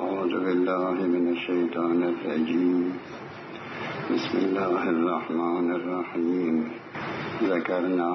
أعوذ بالله من الشيطان الرجيم. بسم الله الرحمن الرحيم. ذكرنا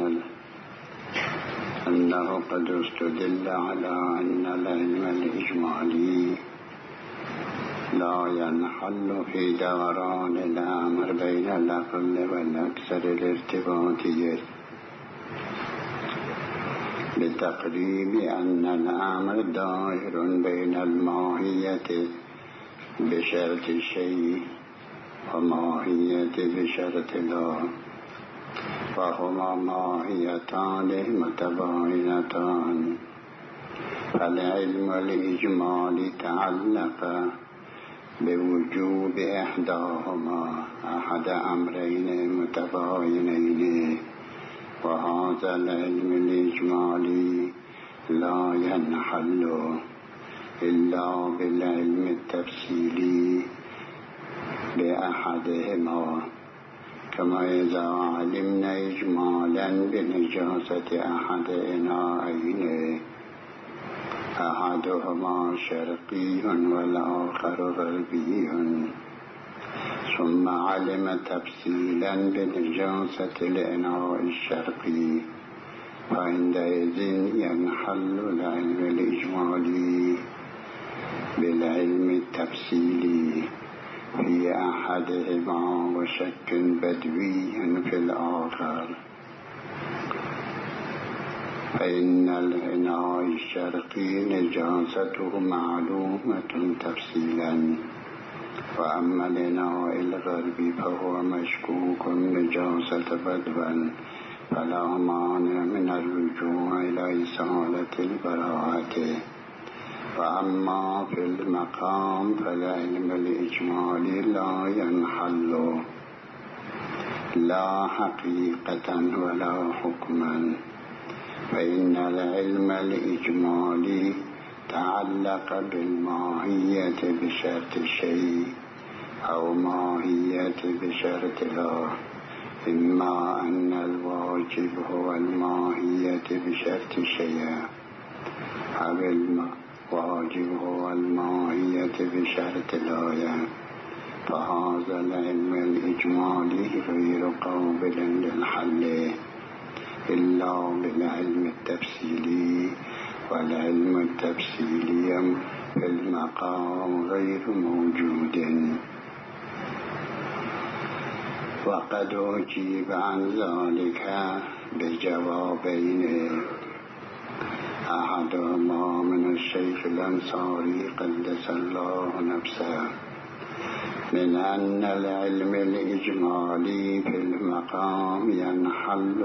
أنه قد استدل على أن العلم الإجمالي لا ينحل في دوران الأمر بين الأقل والأكثر الارتباطية، بتقريب أن الأمر دائر بين الماهية بشرط الشيء وماهية بشرط لا، وهما ماهيتان متباينتان. فالعلم الإجمالي تعلق بوجوب إحداهما أحد أمرين متباينين، وهذا العلم الإجمالي لا ينحل إلا بالعلم التفصيلي بأحدهما، كما إذا علمنا إجمالا بنجاسة أحد إناءين أحدهما شرقي والآخر غربي، ثم علم تفصيلا بنجاسة الإناء الشرقي، فعندئذ ينحل العلم الإجمالي بالعلم التفصيلي في أحدهما وشك بدوي في الآخر. فإن الإناء الشرقي نجاسته معلومة تفصيلا، وأما الإناء الغربي فهو مشكوك نجاسة بدوا، فلا مانع من الرجوع إلى إزالة البراءة. وأما في المقام فالعلم الإجمالي لا ينحل لا حقيقة ولا حكما، فإن العلم الإجمالي تعلق بالماهية بشرط الشيء أو ماهية بشرط لا، إما أن الواجب هو الماهية بشرط الشيء أو الواجب هو الماهية بشرط لا، فهذا العلم الإجمالي غير قابل للحل إلا بالعلم التفصيلي، والعلم التفصيلي في المقام غير موجود. وقد أجيب عن ذلك بجوابين، أحدهما من الشيخ الأنصاري قدس الله نفسه، من أن العلم الإجمالي في المقام ينحل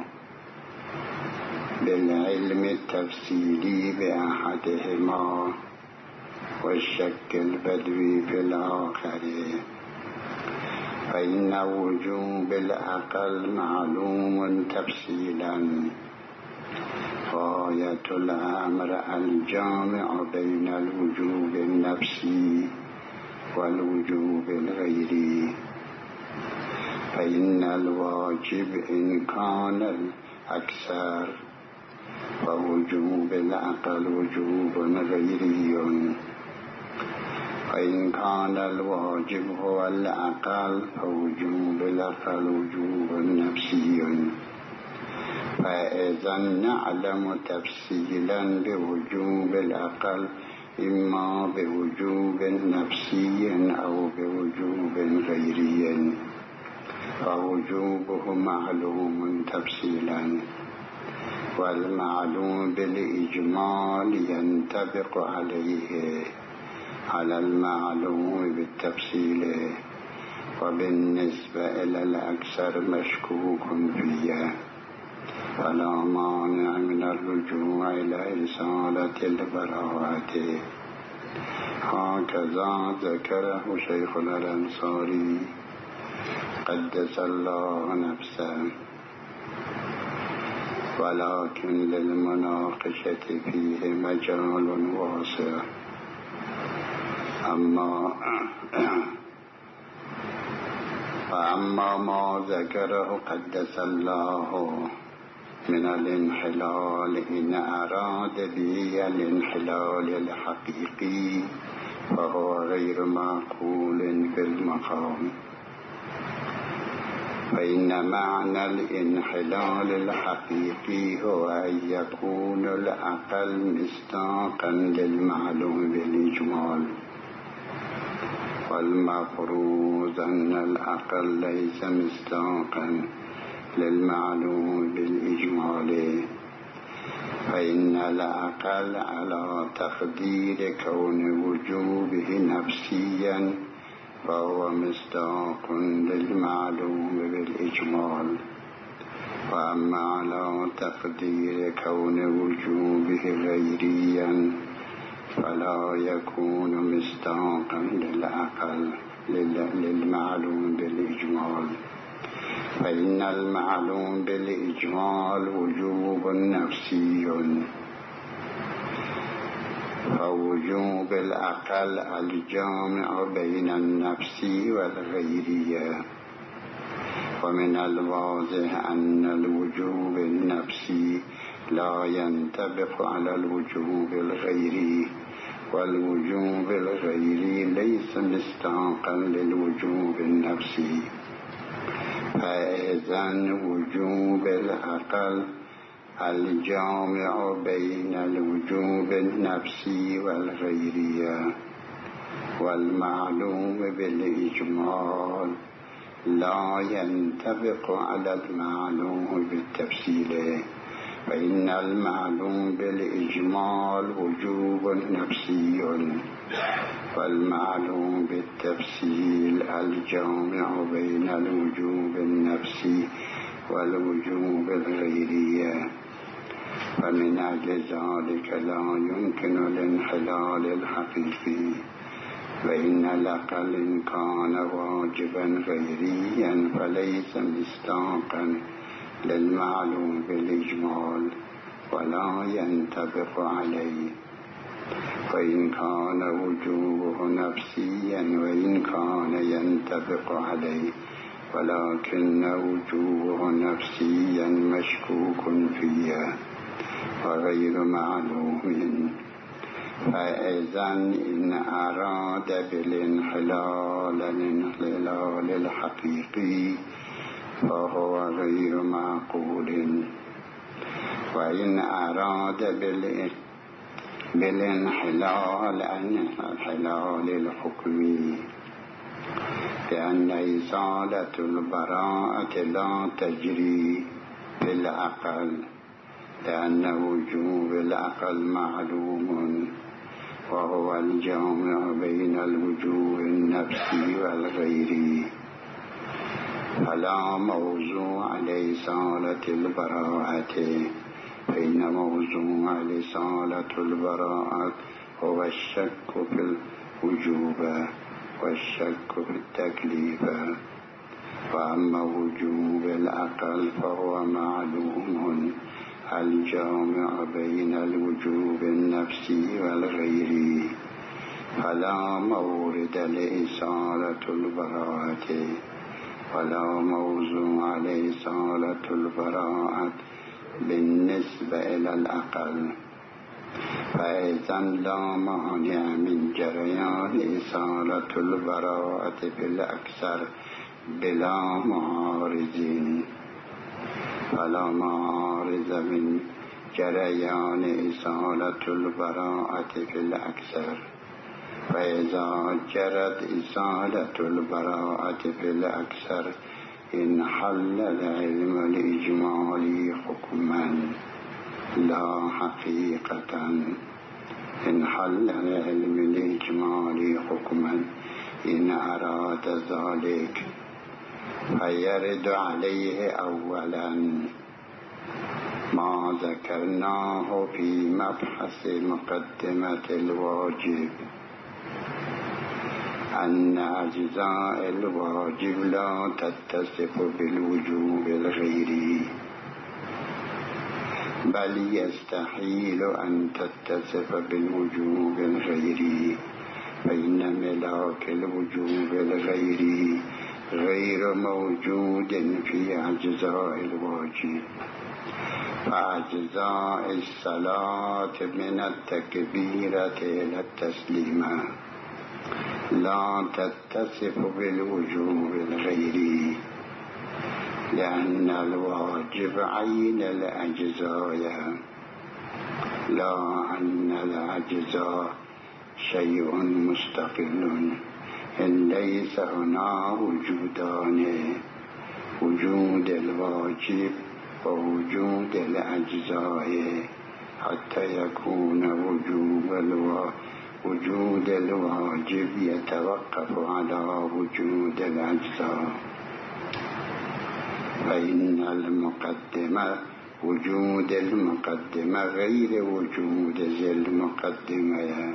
بالعلم التفصيلي بأحدهما والشك البدوي في الآخر، فإن وجوب الأقل معلوم تفصيلا، غاية الأمر الجامع بين الوجوب النفسي والوجوب الغيري. فإن الواجب إن كان الأكثر فوجوب الأقل وجوب غيري، وإن كان الواجب هو الأقل فوجوب الأقل وجوب نفسي. فإذا نعلم تفصيلا بوجوب الأقل إما بوجوب نفسي أو بوجوب غيري، فوجوبه معلوم تفصيلا، والمعلوم بالإجمال ينطبق عليه على المعلوم بالتفصيل، وبالنسبة إلى الأكثر مشكوك فيه، فلا مانع من الرجوع إلى إزالة البراءة. هكذا ذكره شيخنا الأنصاري قدس الله نفسه، ولكن للمناقشة فيه مجال واسع. فأما ما ذكره قدس الله من الانحلال إن أراد به الانحلال الحقيقي فهو غير معقول في المقام. فإن معنى الانحلال الحقيقي هو أن يكون العقل مصداقا للمعلوم بالإجمال، والمفروض أن العقل ليس مصداقا للمعلوم بالإجمال، فإن العقل على تقدير كون وجوبه نفسيا فهو مصداق للمعلوم بالإجمال، وأما على تقدير كون وجوبه غيريا فلا يكون مصداقا للعقل للمعلوم بالإجمال، فإن المعلوم بالإجمال وجوب نفسي، فوجوب العقل الجامع بين النفس والغيرية. ومن الواضح أن الوجوب النفسي لا ينطبق على الوجوب الغيري، والوجوب الغيري ليس مصداقا للوجوب النفسي، فإذن وجوب العقل الجامع بين الوجوب النفسي والغيرية والمعلوم بالإجمال لا ينطبق على المعلوم بالتفصيل، فإن المعلوم بالإجمال وجوب نفسي، والمعلوم بالتفصيل الجامع بين الوجوب النفسي والوجوب الغيرية. فمن أجل ذلك لا يمكن الانحلال الحقيقي، فإن العقل إن كان واجبا غيريا فليس مصداقا للمعلوم بالإجمال ولا ينطبق عليه، وإن كان وجوبه نفسيا وإن كان ينطبق عليه، ولكن وجوبه نفسيا مشكوك فيه وغير معلوم. فإذن إن أراد بالانحلال الانحلال الحقيقي فهو غير معقول، وإن أراد بالانحلال الانحلال الحكمي لأن إزالة البراءة لا تجري في العقل، لأن وجوب العقل معلوم وهو الجامع بين الوجوب النفسي والغيري، فلا موضوع لإزالة البراءة، فإن موضوع لإزالة البراءة هو الشك في الوجوب والشك في التكليف، وأما وجوب العقل فهو معلوم الجامع بين الوجوب النفسي والغيري، فلا مورد لإزالة البراءة ولا موضوع لإزالة البراءة بالنسبة إلى العقل، فإذن لا مانع من جريان إزالة البراءة في الأكثر بلا معارضين، فلا معارض من جريان إزالة البراءة في الأكثر، فإذا جرت إزالة البراءة في الأكثر انحل العلم الإجمالي حكما لا حقيقة، انحل العلم الإجمالي حكما إن أراد ذلك، فيرد عليه أولا ما ذكرناه في مبحث مقدمة الواجب، أن أجزاء الواجب لا تتصف بالوجوب الغيري، بل يستحيل أن تتصف بالوجوب الغيري، فإن ملاك الوجوب الغيري غير موجود في أجزاء الواجب، فأجزاء الصلاة من التكبيرة إلى التسليمة لا تتصف بالوجوب الغيري، لأن الواجب عين الأجزاء، لا أن الأجزاء شيء مستقل. إن ليس هنا وجودان، وجود الواجب ووجود الأجزاء، حتى يكون وجود الواجب يتوقف على وجود الأجزاء. فإن المقدمة وجود المقدمة غير وجود ذي المقدمة،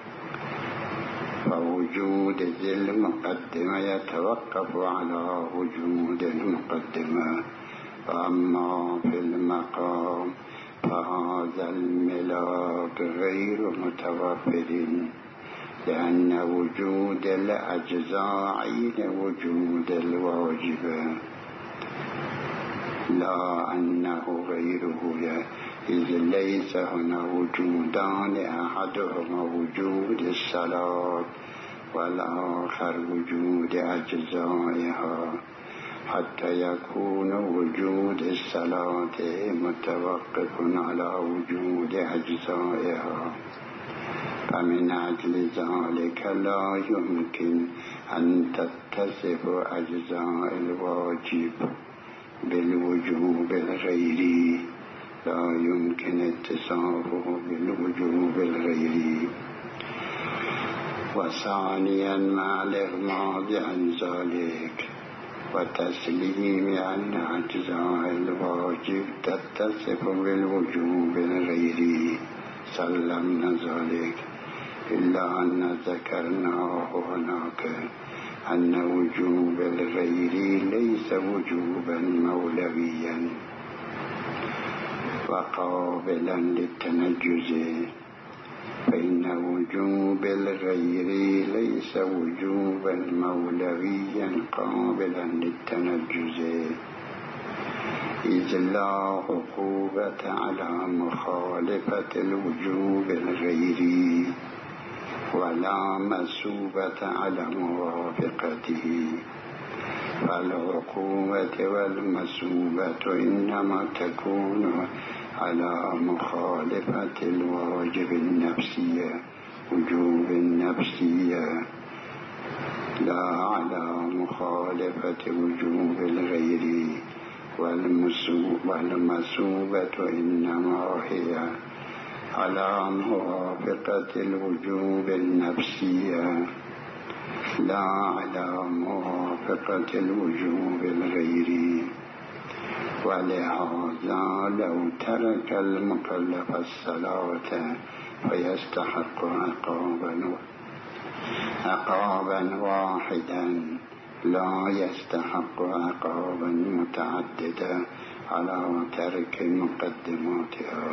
فوجود ذي المقدمة يتوقف على وجود المقدمة. فأما في المقام فهذا الملاك غير متوفر، لأن وجود الأجزاء عين وجود الواجب، لا أنه غيره، إذ ليس هنا وجودان، أحدهما وجود الصلاة والآخر وجود أجزائها، حتى يكون وجود الصلاة متوقف على وجود أجزائها. فمن أجل ذلك لا يمكن أن تتصف أجزاء الواجب بالوجوب الغيري، لا يمكن اتصافه بالوجوب الغيري. وثانيا مع الإغماض عن ذلك وتسليم أن أجزاء الواجب تتصف بالوجوب الغيري سلمنا ذلك، إلا أن ذكرناه هناك أن وجوب الغيري ليس وجوبا مولويا وقابلا للتنجز، فإن وجوب الغيري ليس وجوبا مولويا قابلا للتنجز، إذ لا عقوبة على مخالفة الوجوب الغيري ولا مثوبة على موافقته. فالعقوبة والمثوبة إنما تكون على مخالفة الواجب النفسية وجوب النفسية، لا على مخالفة وجوب الغير. والمثوبة إنما هي على موافقة الوجوب النفسية لا على موافقة الوجوب الغيري. ولهذا لو ترك المكلف الصلاة فيستحق عقابا واحدا لا يستحق عقابا متعددا على ترك مقدماتها.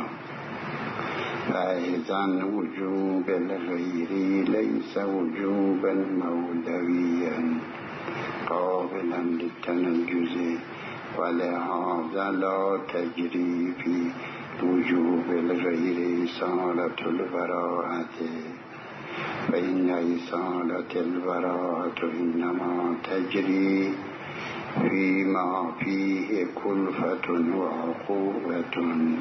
فإذا وجوب الغير ليس وجوبا مولويا قابلا للتنجز، ولهذا لا تجري في وجوب الغير إصالة البراءة، فإن إصالة البراءة إنما تجري فيما فيه كلفة وعقوبة،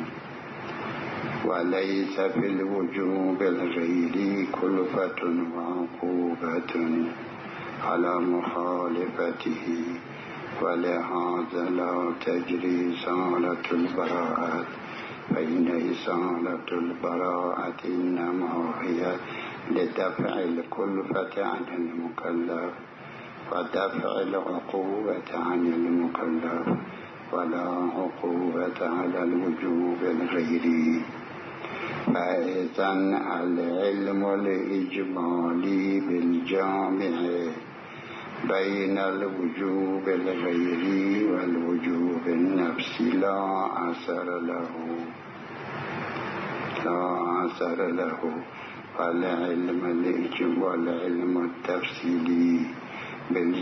وليس في الوجوب الغير كلفة وعقوبة على مخالفته. ولهذا لا تجري إصالة البراءة، فإن إصالة البراءة إنما هي لدفع الكلفة عن المكلف ودفع العقوبة عن المكلف، ولا عقوبة على الوجوب الغيري. فإذا العلم الإجمالي بالجامع بين الوجوب الغيري والوجوب النفسي لا أثر له، والعلم التفصيلي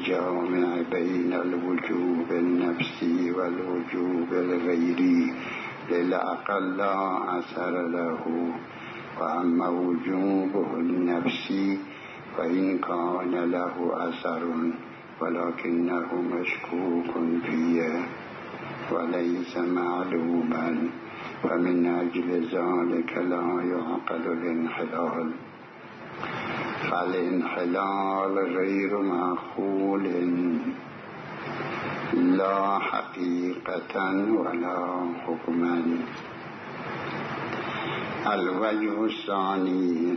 بالجامع بين الوجوب النفسي والوجوب الغيري للأقل لا أثر له. وأما وجوبه النفسي فإن كان له أثر ولكنه مشكوك فيه وليس معلوما، فمن أجل ذلك لا يعقل الانحلال. فالانحلال غير معقول لا حقيقة ولا حكما. الوجه الثاني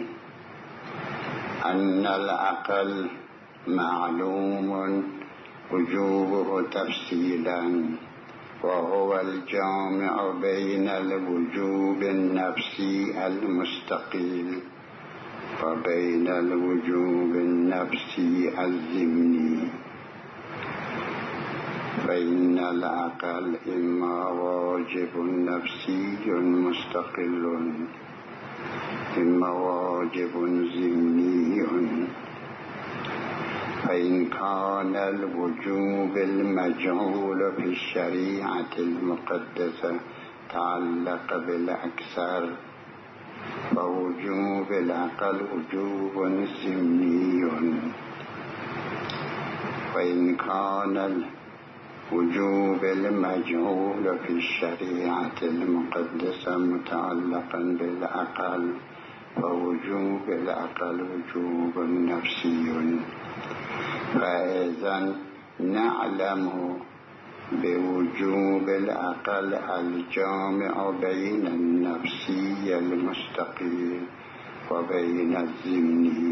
أن العقل معلوم وجوبه تفصيلا، وهو الجامع بين الوجوب النفسي المستقل وبين الوجوب النفسي الضمني. فإن العقل إما واجب نفسي مستقل إما واجب ضمني. فإن كان الوجوب المجعول في الشريعة المقدسة تعلق بالأكثر فوجوب العقل وجوب ضمني. وإن كان الوجوب المجعول في الشريعة المقدسة متعلقا بالعقل فوجوب العقل وجوب نفسي. فإذا نعلم بوجوب العقل الجامع بين النفسي المستقيم وبين الضمني.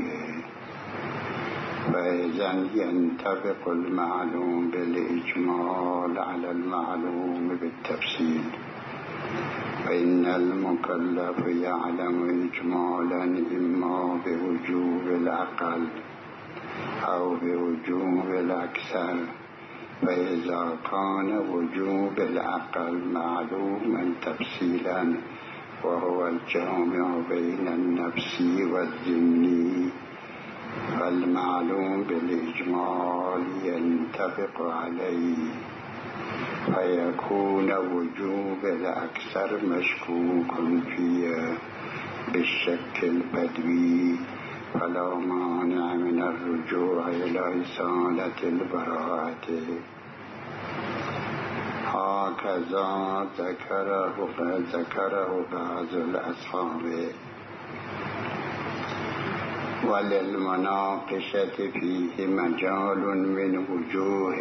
فإذا ينطبق المعلوم بالإجمال على المعلوم بالتفصيل. فإن المكلف يعلم إجمالا إما بوجوب العقل أو بوجوب الأكثر. فإذا كان وجوب العقل معلوما تفصيلا وهو الجامع بين النفسي والضمني فالمعلوم بالإجمال ينطبق عليه، فيكون وجوب الأكثر مشكوك فيه بالشك البدوي، فلا مانع من الرجوع إلى إزالة البراءة. هكذا ذكره بعض الأصحاب. وللمناقشة فيه مجال من وجوه.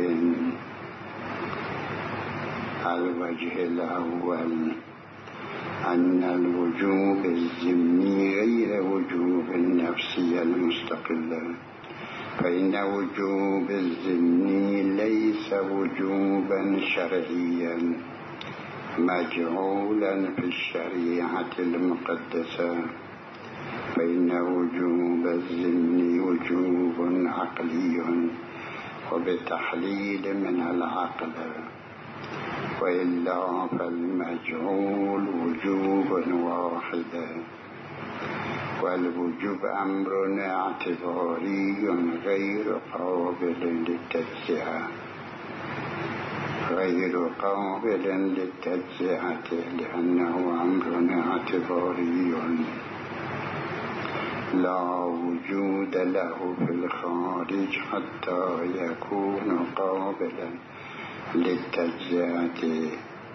الوجه الأول أن الوجوب الضمني غير وجوب النفسي المستقل. فإن وجوب الضمني ليس وجوبا شرعيا مجعولا في الشريعة المقدسة. فإن وجوب الضمني وجوب عقلي وبتحليل من العقل، وإلا فالمجعول وجوب واحد. والوجوب أمر اعتباري غير قابل للتجزئة لأنه أمر اعتباري لا وجود له في الخارج حتى يكون قابلا للتجزئة.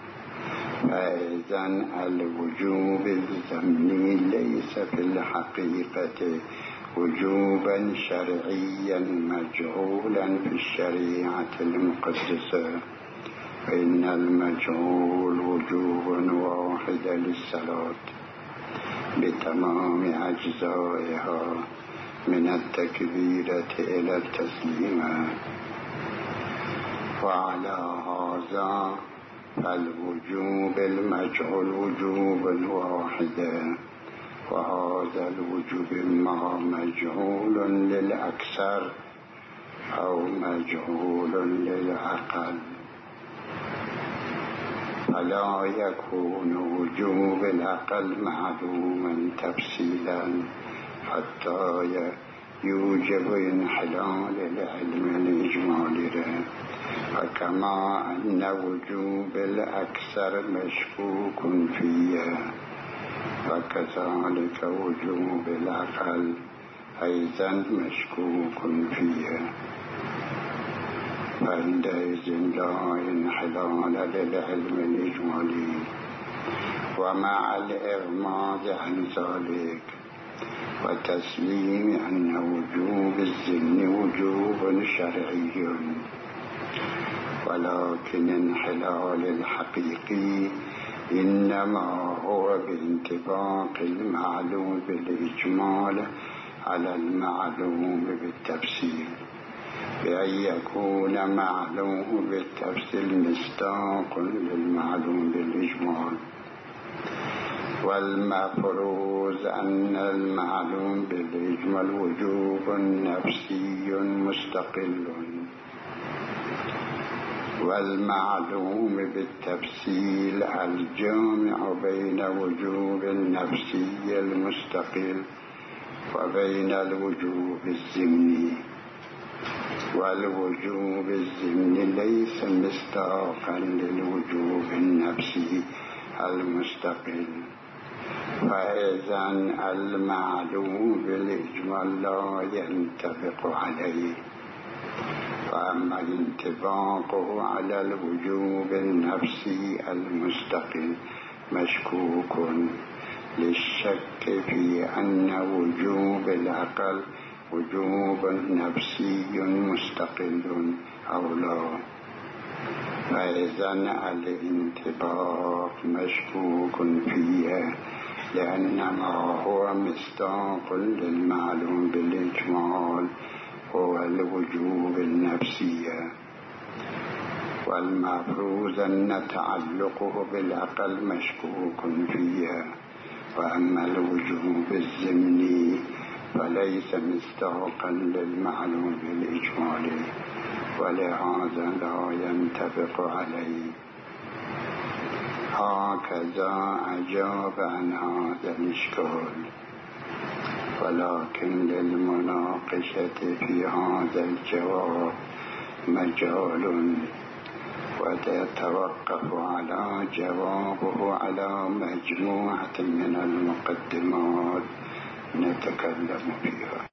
فإذا الوجوب الضمني ليس في الحقيقة وجوبا شرعيا مجعولا في الشريعة المقدسة. فإن المجعول وجوب واحد للصلاة بتمام أجزائها من التكبيرة إلى التسليم. وعلى هذا فالوجوب المجعول وجوب واحد، وهذا الوجوب إما مجعول للأكثر أو مجعول للأقل، فلا يكون وجوب الأقل معلوما تفصيلا حتى يوجب انحلال العلم الإجمالي فكما أن وجوب الأكثر مشكوك فيه فكذلك وجوب الأقل أيضا مشكوك فيه فعندئذ لا انحلال للعلم الإجمالي. ومع الإغماض عن ذلك وتسليم أن وجوب الذمن وجوب شرعي ولكن انحلال الحقيقي إنما هو بانطباق المعلوم بالإجمال على المعلوم بالتفصيل بأن يكون معلوم بالتفصيل مصداق للمعلوم بالإجمال. والمفروض أن المعلوم بالإجمال وجوب نفسي مستقل والمعلوم بالتفصيل الجامع بين وجوب النفسي المستقل وبين الوجوب الضمني. والوجوب الضمني ليس مصداقا للوجوب النفسي المستقل فإذا المعلوم بالإجمال لا ينطبق عليه. فأما انطباقه على الوجوب النفسي المستقل مشكوك للشك في أن وجوب العقل وجوب نفسي مستقل أو لا. فإذا الانطباق مشكوك فيه لأنما هو مصداق للمعلوم بالإجمال هو الوجوب النفسي. والمفروض أن تعلقه بالعقل مشكوك فيه. وأما الوجوب الضمني فليس مصداقا للمعلوم بالإجمال ولهذا لا ينطبق عليه. هكذا أجاب عن هذا الإشكال. ولكن للمناقشة في هذا الجواب مجال ويتوقف على جوابه على مجموعة من المقدمات نتكلم فيها.